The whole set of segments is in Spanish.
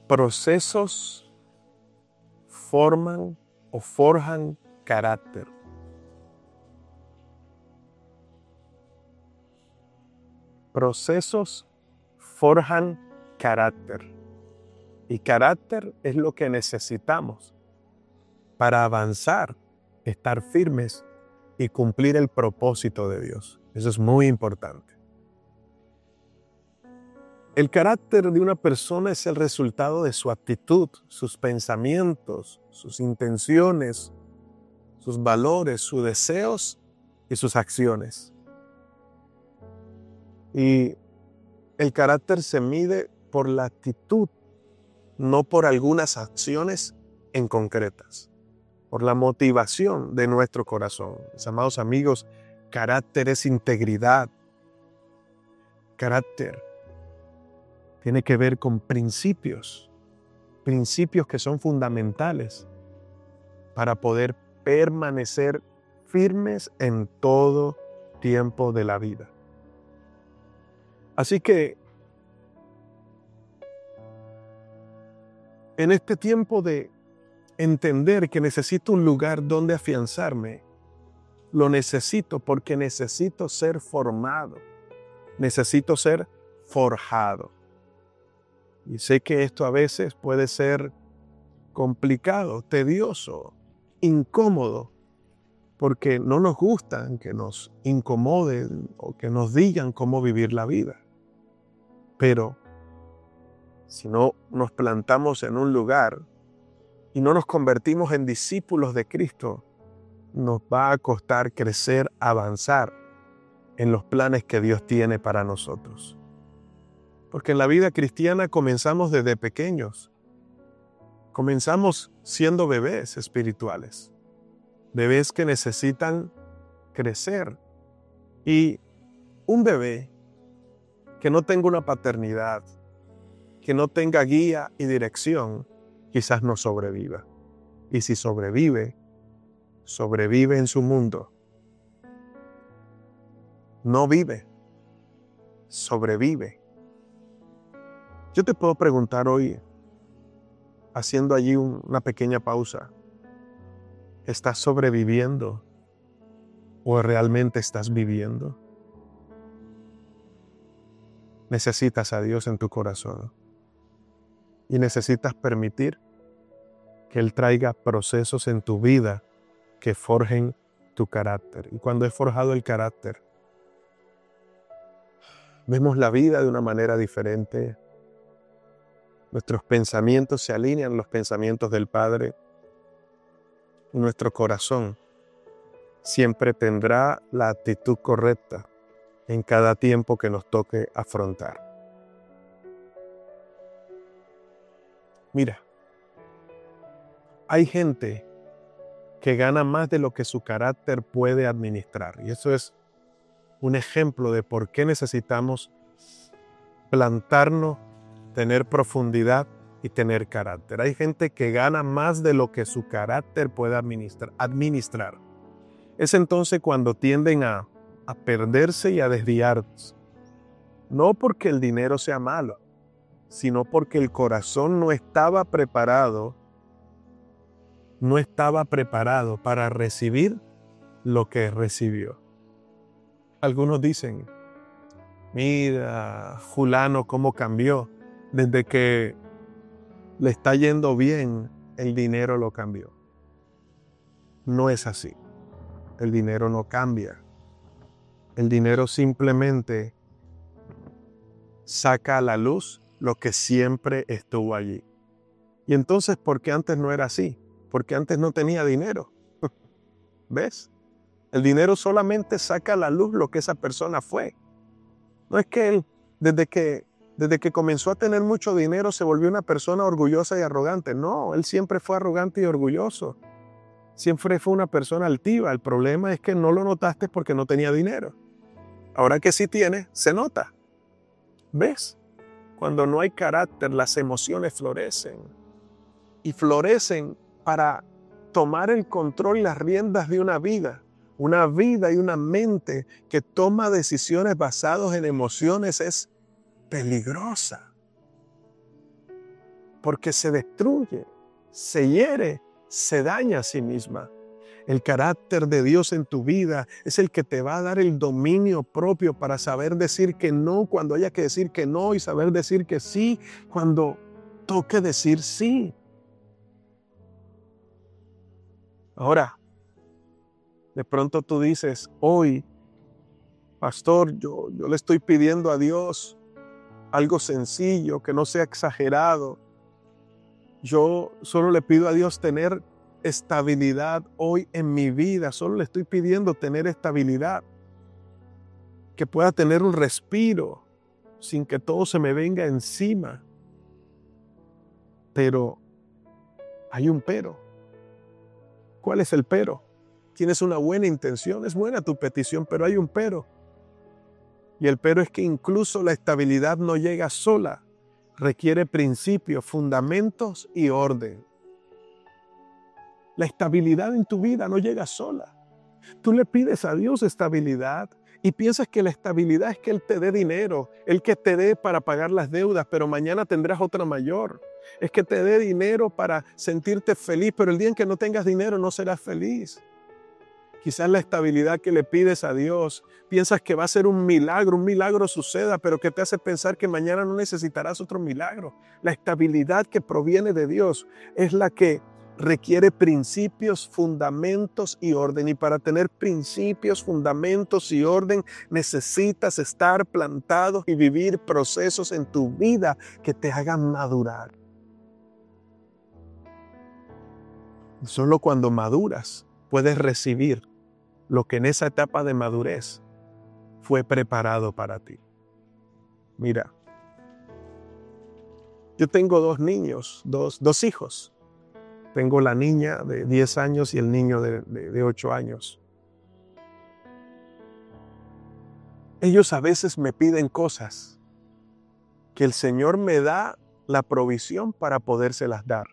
Procesos forman o forjan carácter. Procesos forjan carácter. Y carácter es lo que necesitamos para avanzar, estar firmes y cumplir el propósito de Dios. Eso es muy importante. El carácter de una persona es el resultado de su actitud, sus pensamientos, sus intenciones, sus valores, sus deseos y sus acciones. Y el carácter se mide por la actitud, no por algunas acciones en concretas, por la motivación de nuestro corazón. Mis amados amigos, carácter es integridad. Carácter tiene que ver con principios que son fundamentales para poder permanecer firmes en todo tiempo de la vida. Así que en este tiempo de entender que necesito un lugar donde afianzarme, lo necesito porque necesito ser formado, necesito ser forjado. Y sé que esto a veces puede ser complicado, tedioso, incómodo, porque no nos gusta que nos incomoden o que nos digan cómo vivir la vida. Pero si no nos plantamos en un lugar y no nos convertimos en discípulos de Cristo, nos va a costar crecer, avanzar en los planes que Dios tiene para nosotros. Porque en la vida cristiana comenzamos desde pequeños. Comenzamos siendo bebés espirituales. Bebés que necesitan crecer. Y un bebé que no tenga una paternidad, que no tenga guía y dirección, quizás no sobreviva. Y si sobrevive, sobrevive en su mundo. No vive, sobrevive. Yo te puedo preguntar hoy, haciendo allí una pequeña pausa, ¿estás sobreviviendo o realmente estás viviendo? Necesitas a Dios en tu corazón y necesitas permitir que Él traiga procesos en tu vida que forjen tu carácter. Y cuando es forjado el carácter, vemos la vida de una manera diferente. Nuestros pensamientos se alinean a los pensamientos del Padre. Y nuestro corazón siempre tendrá la actitud correcta en cada tiempo que nos toque afrontar. Mira, hay gente que gana más de lo que su carácter puede administrar. Y eso es un ejemplo de por qué necesitamos plantarnos, tener profundidad y tener carácter. Hay gente que gana más de lo que su carácter puede administrar. Es entonces cuando tienden a perderse y a desviarse. No porque el dinero sea malo, sino porque el corazón no estaba preparado para recibir lo que recibió. Algunos dicen, mira, fulano cómo cambió. Desde que le está yendo bien, el dinero lo cambió. No es así. El dinero no cambia. El dinero simplemente saca a la luz lo que siempre estuvo allí. Y entonces, ¿por qué antes no era así? Porque antes no tenía dinero. ¿Ves? El dinero solamente saca a la luz lo que esa persona fue. No es que él, desde que comenzó a tener mucho dinero, se volvió una persona orgullosa y arrogante. No, él siempre fue arrogante y orgulloso. Siempre fue una persona altiva. El problema es que no lo notaste porque no tenía dinero. Ahora que sí tiene, se nota. ¿Ves? Cuando no hay carácter, las emociones florecen. Y florecen para tomar el control y las riendas de una vida y una mente que toma decisiones basadas en emociones es peligrosa. porque se destruye, se hiere, se daña a sí misma. El carácter de Dios en tu vida es el que te va a dar el dominio propio para saber decir que no cuando haya que decir que no y saber decir que sí cuando toque decir sí. Ahora, de pronto tú dices, hoy, pastor, yo le estoy pidiendo a Dios algo sencillo, que no sea exagerado. Yo solo le pido a Dios tener estabilidad hoy en mi vida. Solo le estoy pidiendo tener estabilidad. Que pueda tener un respiro sin que todo se me venga encima. Pero hay un pero. ¿Cuál es el pero? Tienes una buena intención, es buena tu petición, pero hay un pero. Y el pero es que incluso la estabilidad no llega sola. Requiere principios, fundamentos y orden. La estabilidad en tu vida no llega sola. Tú le pides a Dios estabilidad y piensas que la estabilidad es que Él te dé dinero, Él que te dé para pagar las deudas, pero mañana tendrás otra mayor. Es que te dé dinero para sentirte feliz, pero el día en que no tengas dinero no serás feliz. Quizás la estabilidad que le pides a Dios, piensas que va a ser un milagro suceda, pero que te hace pensar que mañana no necesitarás otro milagro. La estabilidad que proviene de Dios es la que requiere principios, fundamentos y orden. Y para tener principios, fundamentos y orden, necesitas estar plantado y vivir procesos en tu vida que te hagan madurar. Solo cuando maduras puedes recibir lo que en esa etapa de madurez fue preparado para ti. Mira, yo tengo dos niños, dos hijos. Tengo la niña de 10 años y el niño de 8 años. Ellos a veces me piden cosas que el Señor me da la provisión para podérselas dar.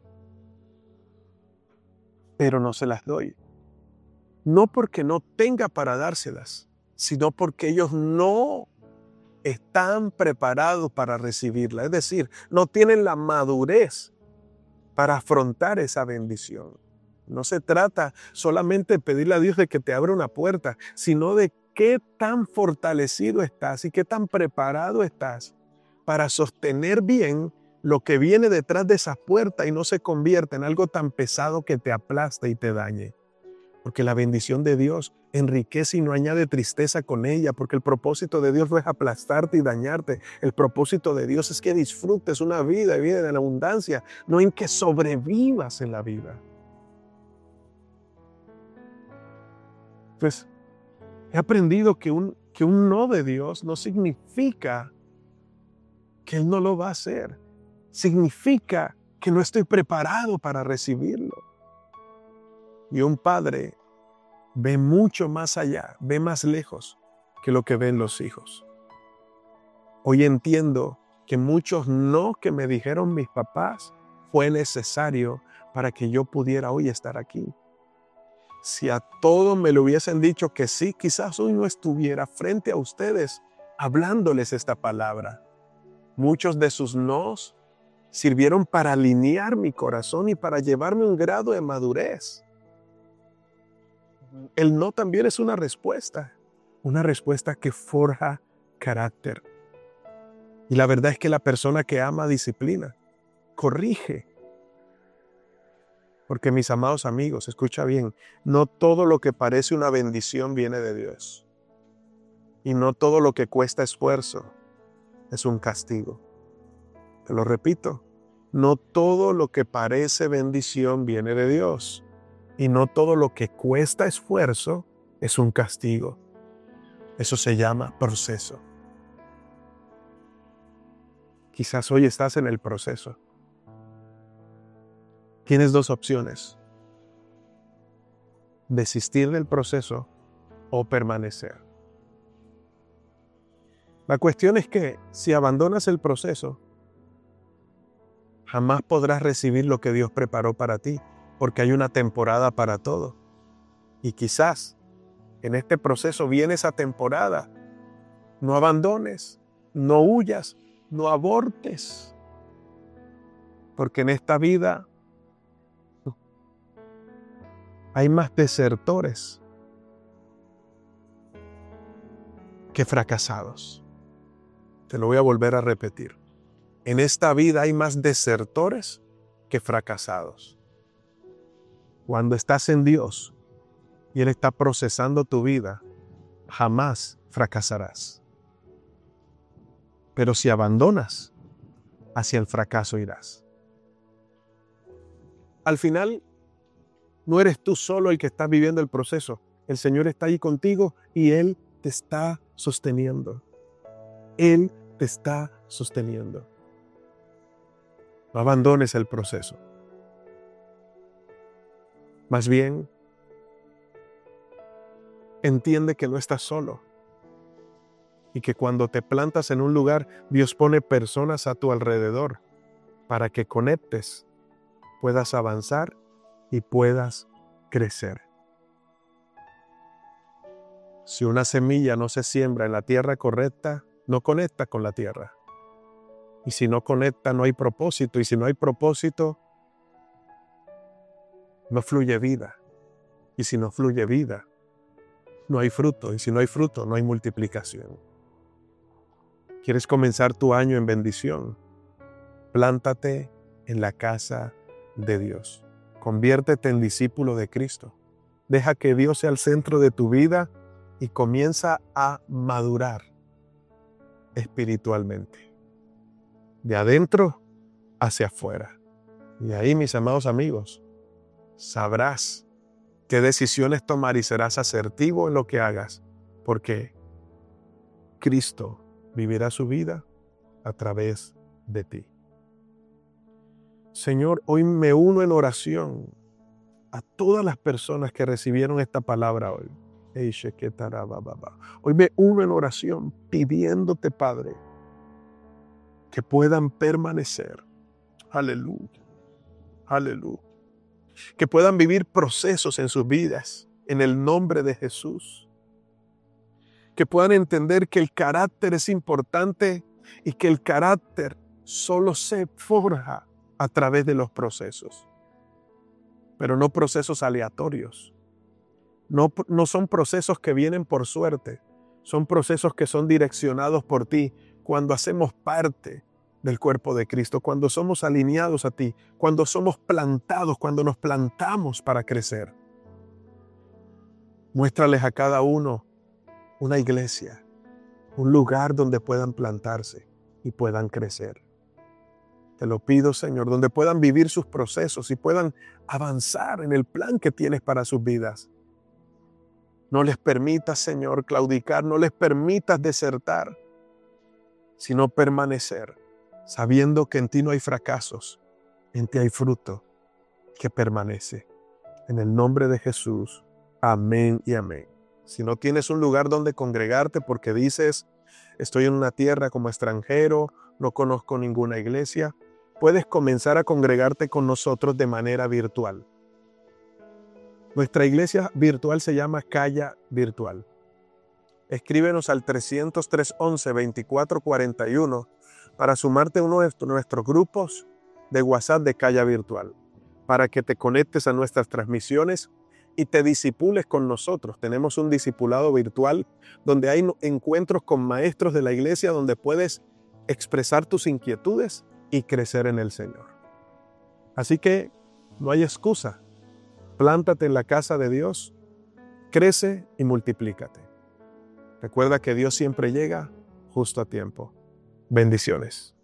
Pero no se las doy. No porque no tenga para dárselas, sino porque ellos no están preparados para recibirla. Es decir, no tienen la madurez para afrontar esa bendición. No se trata solamente de pedirle a Dios de que te abra una puerta, sino de qué tan fortalecido estás y qué tan preparado estás para sostener bien lo que viene detrás de esa puerta y no se convierta en algo tan pesado que te aplaste y te dañe. Porque la bendición de Dios enriquece y no añade tristeza con ella, porque el propósito de Dios no es aplastarte y dañarte. El propósito de Dios es que disfrutes una vida en abundancia, no en que sobrevivas en la vida. Pues he aprendido que un no de Dios no significa que Él no lo va a hacer. Significa que no estoy preparado para recibirlo. Y un padre ve mucho más allá, ve más lejos que lo que ven los hijos. Hoy entiendo que muchos no que me dijeron mis papás fue necesario para que yo pudiera hoy estar aquí. Si a todos me lo hubiesen dicho que sí, quizás hoy no estuviera frente a ustedes hablándoles esta palabra. Muchos de sus nos sirvieron para alinear mi corazón y para llevarme a un grado de madurez. El no también es una respuesta que forja carácter. Y la verdad es que la persona que ama disciplina, corrige. Porque mis amados amigos, escucha bien, no todo lo que parece una bendición viene de Dios. Y no todo lo que cuesta esfuerzo es un castigo. Te lo repito, no todo lo que parece bendición viene de Dios. Y no todo lo que cuesta esfuerzo es un castigo. Eso se llama proceso. Quizás hoy estás en el proceso. Tienes dos opciones: desistir del proceso o permanecer. La cuestión es que si abandonas el proceso, jamás podrás recibir lo que Dios preparó para ti, porque hay una temporada para todo. Y quizás en este proceso viene esa temporada. No abandones, no huyas, no abortes. Porque en esta vida hay más desertores que fracasados. Te lo voy a volver a repetir. En esta vida hay más desertores que fracasados. Cuando estás en Dios y Él está procesando tu vida, jamás fracasarás. Pero si abandonas, hacia el fracaso irás. Al final, no eres tú solo el que está viviendo el proceso. El Señor está ahí contigo y Él te está sosteniendo. Él te está sosteniendo. No abandones el proceso. Más bien, entiende que no estás solo y que cuando te plantas en un lugar, Dios pone personas a tu alrededor para que conectes, puedas avanzar y puedas crecer. Si una semilla no se siembra en la tierra correcta, no conecta con la tierra. Y si no conecta, no hay propósito. Y si no hay propósito, no fluye vida. Y si no fluye vida, no hay fruto. Y si no hay fruto, no hay multiplicación. ¿Quieres comenzar tu año en bendición? Plántate en la casa de Dios. Conviértete en discípulo de Cristo. Deja que Dios sea el centro de tu vida y comienza a madurar espiritualmente. De adentro hacia afuera. Y ahí, mis amados amigos, sabrás qué decisiones tomar y serás asertivo en lo que hagas, porque Cristo vivirá su vida a través de ti. Señor, hoy me uno en oración a todas las personas que recibieron esta palabra hoy. Hoy me uno en oración pidiéndote, Padre, que puedan permanecer. Aleluya. Aleluya. Que puedan vivir procesos en sus vidas en el nombre de Jesús. Que puedan entender que el carácter es importante y que el carácter solo se forja a través de los procesos. Pero no procesos aleatorios. No son procesos que vienen por suerte. Son procesos que son direccionados por ti cuando hacemos parte del cuerpo de Cristo, cuando somos alineados a ti, cuando somos plantados, cuando nos plantamos para crecer. Muéstrales a cada uno una iglesia, un lugar donde puedan plantarse y puedan crecer. Te lo pido, Señor, donde puedan vivir sus procesos y puedan avanzar en el plan que tienes para sus vidas. No les permitas, Señor, claudicar, no les permitas desertar, sino permanecer, sabiendo que en ti no hay fracasos, en ti hay fruto que permanece. En el nombre de Jesús, amén y amén. Si no tienes un lugar donde congregarte porque dices, estoy en una tierra como extranjero, no conozco ninguna iglesia, puedes comenzar a congregarte con nosotros de manera virtual. Nuestra iglesia virtual se llama Calla Virtual. Escríbenos al 300-311-2441 para sumarte a uno de nuestros grupos de WhatsApp de Calla Virtual, para que te conectes a nuestras transmisiones y te discipules con nosotros. Tenemos un discipulado virtual donde hay encuentros con maestros de la iglesia donde puedes expresar tus inquietudes y crecer en el Señor. Así que no hay excusa. Plántate en la casa de Dios, crece y multiplícate. Recuerda que Dios siempre llega justo a tiempo. Bendiciones.